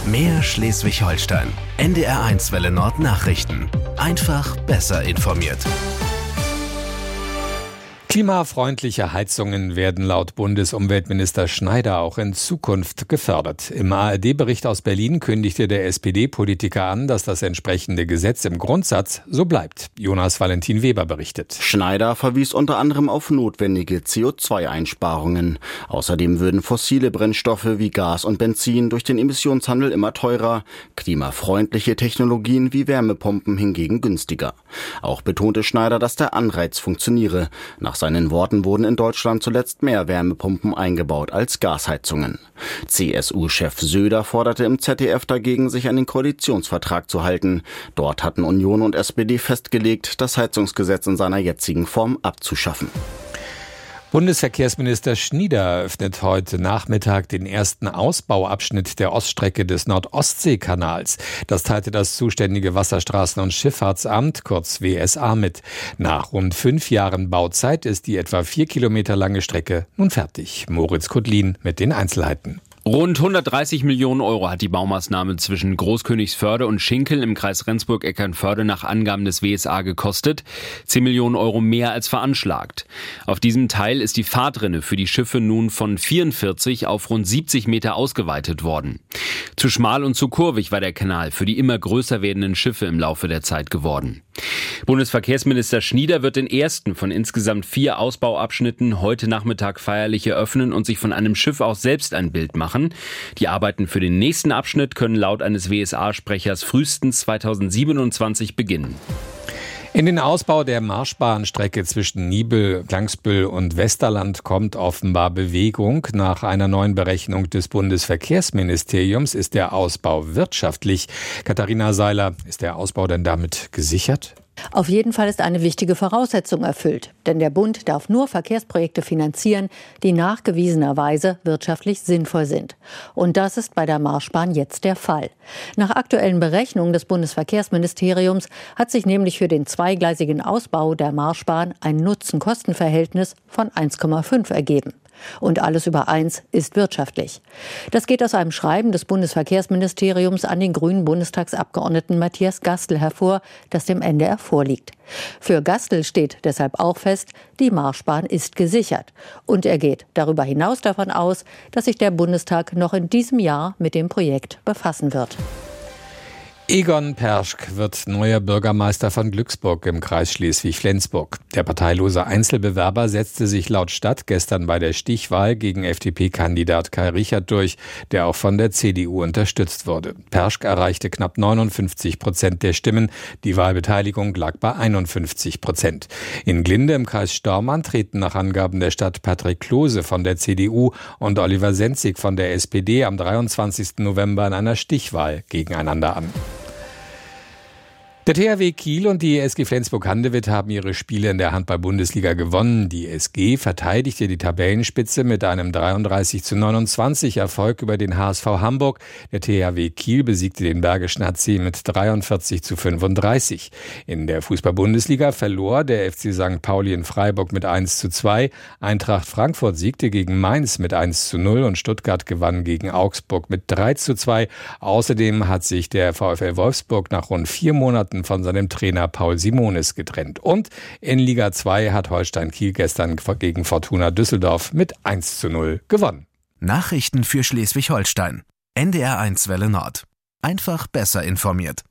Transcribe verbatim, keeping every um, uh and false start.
Mehr Schleswig-Holstein. N D R eins Welle Nord Nachrichten. Einfach besser informiert. Klimafreundliche Heizungen werden laut Bundesumweltminister Schneider auch in Zukunft gefördert. Im A R D-Bericht aus Berlin kündigte der S P D-Politiker an, dass das entsprechende Gesetz im Grundsatz so bleibt. Jonas Valentin Weber berichtet. Schneider verwies unter anderem auf notwendige C O zwei Einsparungen. Außerdem würden fossile Brennstoffe wie Gas und Benzin durch den Emissionshandel immer teurer, klimafreundliche Technologien wie Wärmepumpen hingegen günstiger. Auch betonte Schneider, dass der Anreiz funktioniere. Nach seinen Worten wurden in Deutschland zuletzt mehr Wärmepumpen eingebaut als Gasheizungen. C S U-Chef Söder forderte im Z D F dagegen, sich an den Koalitionsvertrag zu halten. Dort hatten Union und S P D festgelegt, das Heizungsgesetz in seiner jetzigen Form abzuschaffen. Bundesverkehrsminister Schnieder eröffnet heute Nachmittag den ersten Ausbauabschnitt der Oststrecke des Nord-Ostsee-Kanals. Das teilte das zuständige Wasserstraßen- und Schifffahrtsamt, kurz W S A, mit. Nach rund fünf Jahren Bauzeit ist die etwa vier Kilometer lange Strecke nun fertig. Moritz Kudlin mit den Einzelheiten. Rund hundertdreißig Millionen Euro hat die Baumaßnahme zwischen Großkönigsförde und Schinkel im Kreis Rendsburg-Eckernförde nach Angaben des W S A gekostet. zehn Millionen Euro mehr als veranschlagt. Auf diesem Teil ist die Fahrtrinne für die Schiffe nun von vierundvierzig auf rund siebzig Meter ausgeweitet worden. Zu schmal und zu kurvig war der Kanal für die immer größer werdenden Schiffe im Laufe der Zeit geworden. Bundesverkehrsminister Schnieder wird den ersten von insgesamt vier Ausbauabschnitten heute Nachmittag feierlich eröffnen und sich von einem Schiff aus selbst ein Bild machen. Die Arbeiten für den nächsten Abschnitt können laut eines W S A-Sprechers frühestens zweitausendsiebenundzwanzig beginnen. In den Ausbau der Marschbahnstrecke zwischen Niebel, Klangsbüll und Westerland kommt offenbar Bewegung. Nach einer neuen Berechnung des Bundesverkehrsministeriums ist der Ausbau wirtschaftlich. Katharina Seiler, ist der Ausbau denn damit gesichert? Auf jeden Fall ist eine wichtige Voraussetzung erfüllt. Denn der Bund darf nur Verkehrsprojekte finanzieren, die nachgewiesenerweise wirtschaftlich sinnvoll sind. Und das ist bei der Marschbahn jetzt der Fall. Nach aktuellen Berechnungen des Bundesverkehrsministeriums hat sich nämlich für den zweigleisigen Ausbau der Marschbahn ein Nutzen-Kosten-Verhältnis von eins Komma fünf ergeben. Und alles über eins ist wirtschaftlich. Das geht aus einem Schreiben des Bundesverkehrsministeriums an den grünen Bundestagsabgeordneten Matthias Gastl hervor, das dem N D R vorliegt. Für Gastl steht deshalb auch fest, die Marschbahn ist gesichert. Und er geht darüber hinaus davon aus, dass sich der Bundestag noch in diesem Jahr mit dem Projekt befassen wird. Egon Perschk wird neuer Bürgermeister von Glücksburg im Kreis Schleswig-Flensburg. Der parteilose Einzelbewerber setzte sich laut Stadt gestern bei der Stichwahl gegen F D P-Kandidat Kai Richert durch, der auch von der C D U unterstützt wurde. Perschk erreichte knapp neunundfünfzig Prozent der Stimmen. Die Wahlbeteiligung lag bei einundfünfzig Prozent. In Glinde im Kreis Stormann treten nach Angaben der Stadt Patrick Klose von der C D U und Oliver Senzig von der S P D am dreiundzwanzigsten November in einer Stichwahl gegeneinander an. Der T H W Kiel und die S G Flensburg-Handewitt haben ihre Spiele in der Handball-Bundesliga gewonnen. Die S G verteidigte die Tabellenspitze mit einem dreiunddreißig zu neunundzwanzig Erfolg über den H S V Hamburg. Der T H W Kiel besiegte den Bergischen H C mit dreiundvierzig zu fünfunddreißig. In der Fußball-Bundesliga verlor der F C Sankt Pauli in Freiburg mit eins zu zwei. Eintracht Frankfurt siegte gegen Mainz mit eins zu null und Stuttgart gewann gegen Augsburg mit drei zu zwei. Außerdem hat sich der VfL Wolfsburg nach rund vier Monaten von seinem Trainer Paul Simonis getrennt. Und in Liga zwei hat Holstein Kiel gestern gegen Fortuna Düsseldorf mit eins zu null gewonnen. Nachrichten für Schleswig-Holstein. N D R eins Welle Nord. Einfach besser informiert.